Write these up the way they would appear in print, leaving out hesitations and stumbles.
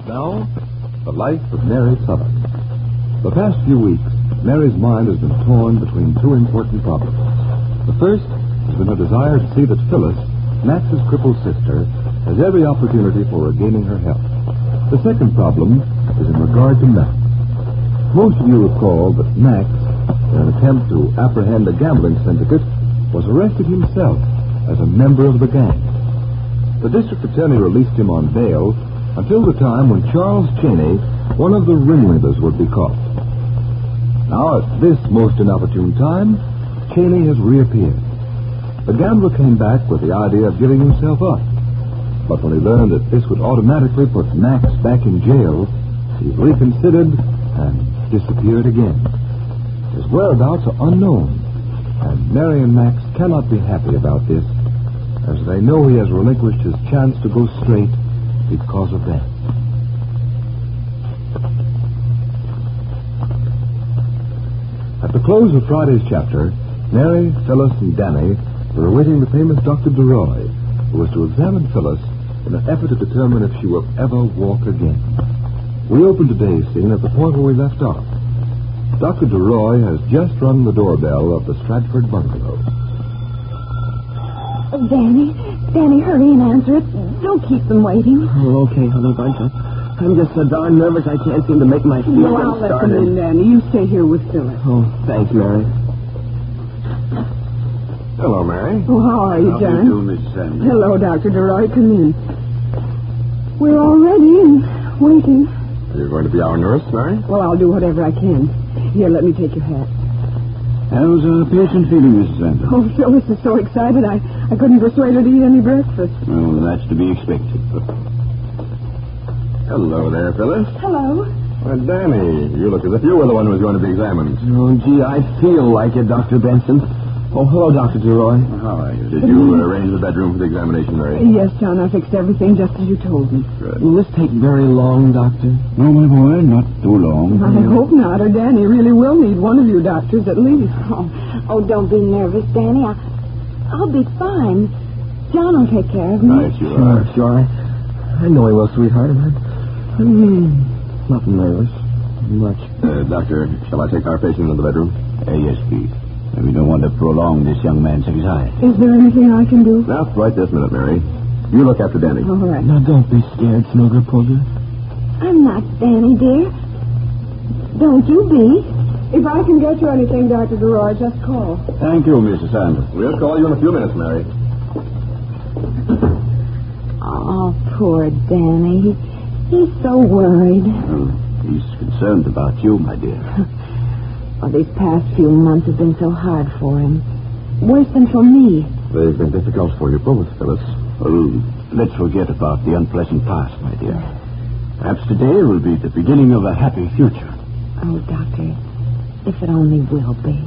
Now, the life of Mary Sullivan. The past few weeks, Mary's mind has been torn between two important problems. The first has been her desire to see that Phyllis, Max's crippled sister, has every opportunity for regaining her health. The second problem is in regard to Max. Most of you recall that Max, in an attempt to apprehend a gambling syndicate, was arrested himself as a member of the gang. The district attorney released him on bail until the time when Charles Cheney, one of the ringleaders, would be caught. Now, at this most inopportune time, Cheney has reappeared. The gambler came back with the idea of giving himself up. But when he learned that this would automatically put Max back in jail, he reconsidered and disappeared again. His whereabouts are unknown, and Mary and Max cannot be happy about this, as they know he has relinquished his chance to go straight because of that. At the close of Friday's chapter, Mary, Phyllis, and Danny were awaiting the famous Dr. DeRoy, who was to examine Phyllis in an effort to determine if she will ever walk again. We open today's scene at the point where we left off. Dr. DeRoy has just rung the doorbell of the Stratford bungalow. Danny, hurry and answer it. Don't keep them waiting. Oh, okay, honey bunch. I'm just so darn nervous I can't seem to make my feet No, I'll let them in, Danny. You stay here with Phyllis. Oh, thanks, Mary. Hello, Mary. Oh, how are you, John? How do you do, Miss Sandy? Hello, Dr. DeRoy. Come in. We're all ready and waiting. Are you going to be our nurse, Mary? Well, I'll do whatever I can. Here, let me take your hat. How's the patient feeling, Mrs. Sandy? Oh, Phyllis is so excited, I couldn't persuade her to eat any breakfast. Well, that's to be expected. Hello there, Phyllis. Hello. Well, Danny, you look as if you were the one who was going to be examined. Oh, gee, I feel like it, Dr. Benson. Oh, hello, Dr. DeRoy. How are you? Did you arrange the bedroom for the examination, Mary? Yes, John, I fixed everything just as you told me. Good. Will this take very long, Doctor? No, my boy, not too long. I hope not, or Danny really will need one of you doctors at least. Oh, don't be nervous, Danny. I'll be fine. John will take care of me. Right, you are. Sure. I know he will, sweetheart. I'm not nervous. Much. Doctor, shall I take our patient into the bedroom? Yes, please. We don't want to prolong this young man's anxiety. Is there anything I can do? Now, right this minute, Mary. You look after Danny. All right. Now, don't be scared, Snoogerpuller. I'm not Danny, dear. Don't you be. If I can get you anything, Dr. DeRoy, just call. Thank you, Mrs. Sanders. We'll call you in a few minutes, Mary. Oh, poor Danny. He's so worried. He's concerned about you, my dear. Oh, these past few months have been so hard for him. Worse than for me. They've been difficult for you both, Phyllis. Well, let's forget about the unpleasant past, my dear. Perhaps today will be the beginning of a happy future. Oh, Doctor, if it only will be.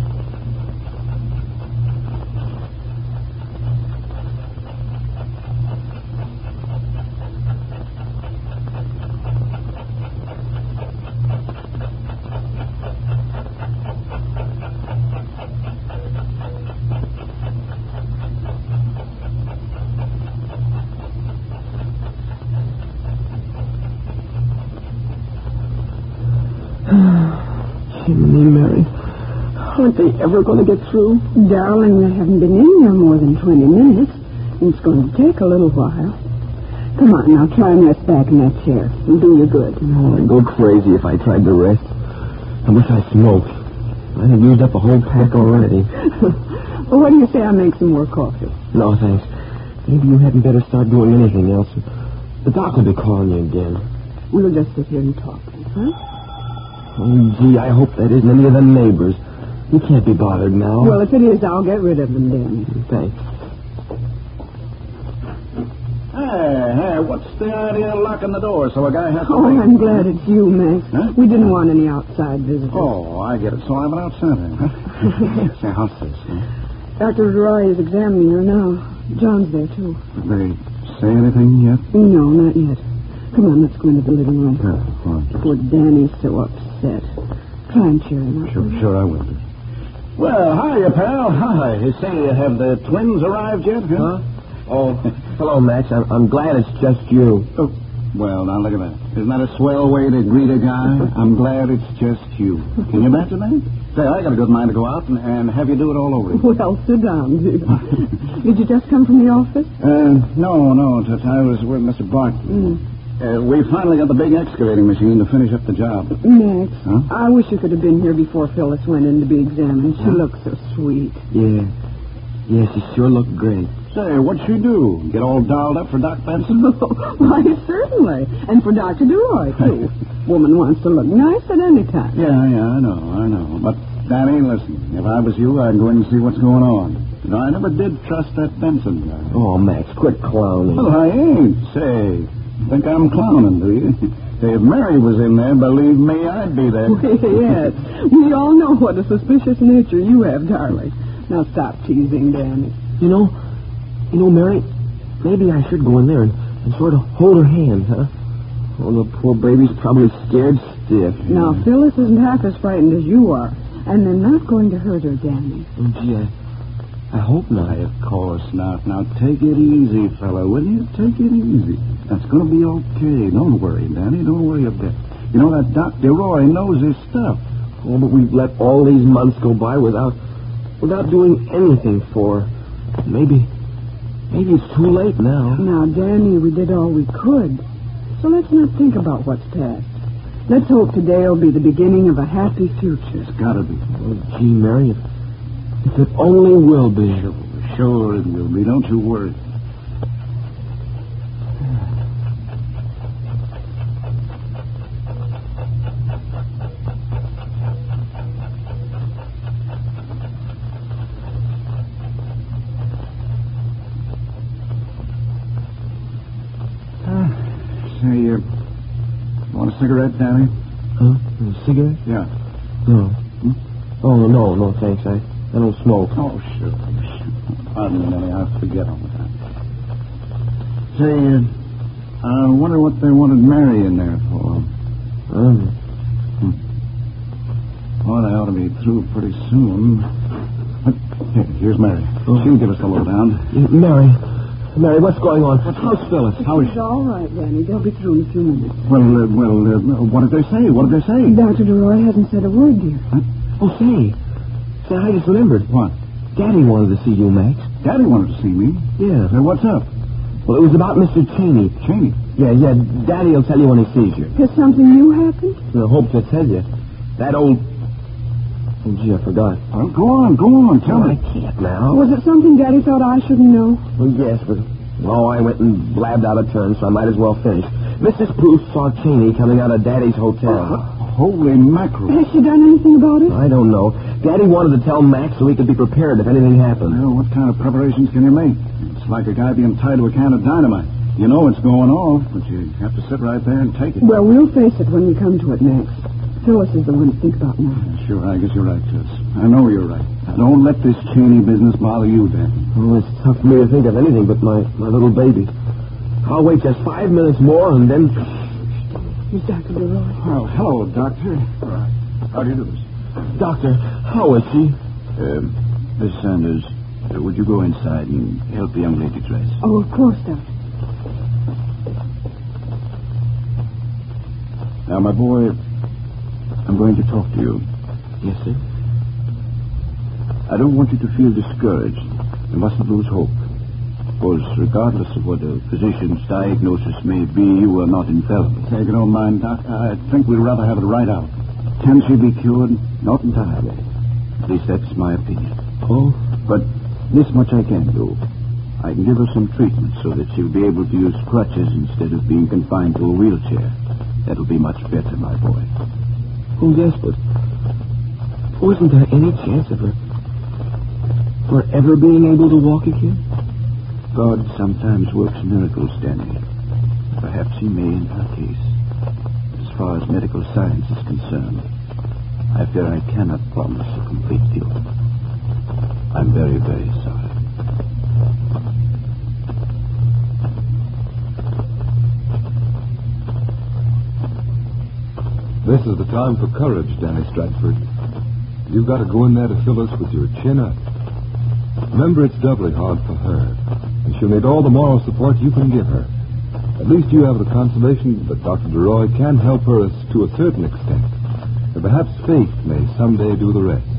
Jiminy, Mary. Aren't they ever going to get through? Darling, they haven't been in here more than 20 minutes. It's going to take a little while. Come on, now try and rest back in that chair. It'll do you good. Oh, I'd go crazy if I tried to rest. I wish I smoked. I have used up a whole pack already. Well, what do you say I make some more coffee? No, thanks. Maybe you hadn't better start doing anything else. The doc will be calling you again. We'll just sit here and talk, huh? Oh, gee, I hope that isn't any of the neighbors. You can't be bothered now. Well, if it is, I'll get rid of them then. Thanks. Hey, what's the idea of locking the door so a guy has to Oh, wait? I'm glad it's you, Max. Huh? We didn't want any outside visitors. Oh, I get it. So I'm an outsider, huh? Say, how's this? Dr. Roy is examining her now. John's there, too. Did they say anything yet? No, not yet. Come on, let's go into the living room. Oh, Poor Danny's so upset. Try and cheer him up. Sure, I will. Well, hiya, pal. Hi. Say, have the twins arrived yet? Huh? Oh, hello, Max. I'm glad it's just you. Well, now look at that. Isn't that a swell way to greet a guy? I'm glad it's just you. Can you imagine that? Say, I got a good mind to go out and have you do it all over again. Well, sit down, dear. Did you just come from the office? No, Tut. I was with Mr. Barton. We finally got the big excavating machine to finish up the job. Max, Huh? I wish you could have been here before Phyllis went in to be examined. She looks so sweet. Yeah. Yeah, she sure looked great. Say, what'd she do? Get all dolled up for Doc Benson? Why, certainly. And for Dr. DeRoy, too. Woman wants to look nice at any time. Yeah, I know. But, Danny, listen, if I was you, I'd go in and see what's going on. You know, I never did trust that Benson guy. Oh, Max, quit clowning. Well, I ain't. Say, think I'm clowning, do you? Say, if Mary was in there, believe me, I'd be there. Yes. We all know what a suspicious nature you have, darling. Now stop teasing, Danny. You know, Mary, maybe I should go in there and sort of hold her hand, huh? Oh, the poor baby's probably scared stiff. Now, Phyllis isn't half as frightened as you are, and they're not going to hurt her, Danny. Oh, gee, I hope not. Of course not. Now, take it easy, fella, will you? Take it easy. That's going to be okay. Don't worry, Danny. Don't worry a bit. You know, that Doc DeRoy knows his stuff. Oh, but we've let all these months go by without doing anything for her. Maybe it's too late now. Now, Danny, we did all we could. So let's not think about what's past. Let's hope today will be the beginning of a happy future. It's got to be. Oh, gee, Mary, if it only will be. Sure it will be. Don't you worry. Say, want a cigarette, Danny? Huh? A cigarette? Yeah. No. Oh, no, thanks. I don't smoke. Oh, sure. Pardon me, Danny. I forget all the time. Say, I wonder what they wanted Mary in there for. Well, they ought to be through pretty soon. Here's Mary. She'll give us the lowdown. Mary, what's going on? How's Phyllis? How is she? It's all right, Danny. They'll be through in a few minutes. Well, what did they say? Dr. DeRoy hasn't said a word, dear. Huh? Oh, say, I just remembered. What? Daddy wanted to see you, Max. Daddy wanted to see me. Yeah. Say, what's up? Well, it was about Mr. Cheney. Cheney? Yeah, Daddy will tell you when he sees you. Has something new happened? I hope to tell you. That old... Oh, gee, I forgot. Well, go on. Tell me. I can't now. Was it something Daddy thought I shouldn't know? Well, yes, but... Oh, I went and blabbed out of turn, so I might as well finish. Mrs. Proof saw Cheney coming out of Daddy's hotel. Holy mackerel. Has she done anything about it? I don't know. Daddy wanted to tell Max so he could be prepared if anything happened. Well, what kind of preparations can you make? It's like a guy being tied to a can of dynamite. You know it's going off, but you have to sit right there and take it. Well, we'll face it when we come to it next. Phyllis is the one to think about now. Sure, I guess you're right, Tess. I know you're right. Now, don't let this Cheney business bother you, Dan. Oh, it's tough for me to think of anything but my little baby. I'll wait just 5 minutes more and then... Here's Dr. DeRoy. Well, hello, Doctor. How do you do this? Doctor, how is she? Miss Sanders, would you go inside and help the young lady dress? Oh, of course, Doctor. Now, my boy, I'm going to talk to you. Yes, sir. I don't want you to feel discouraged. You mustn't lose hope. Because regardless of what a physician's diagnosis may be, you are not infallible. Say, if you don't mind, Doc, I think we'd rather have it right out. Can she be cured? Not entirely. At least that's my opinion. Oh? But this much I can do. I can give her some treatment so that she'll be able to use crutches instead of being confined to a wheelchair. That'll be much better, my boy. Oh, yes, but wasn't there any chance of her ever being able to walk again? God sometimes works miracles, Danny. Perhaps he may in her case. As far as medical science is concerned, I fear I cannot promise a complete cure. I'm very, very sorry. This is the time for courage, Danny Stratford. You've got to go in there to Phyllis with your chin up. Remember, it's doubly hard for her, and she'll need all the moral support you can give her. At least you have the consolation that Dr. DeRoy can help her to a certain extent. And perhaps faith may someday do the rest.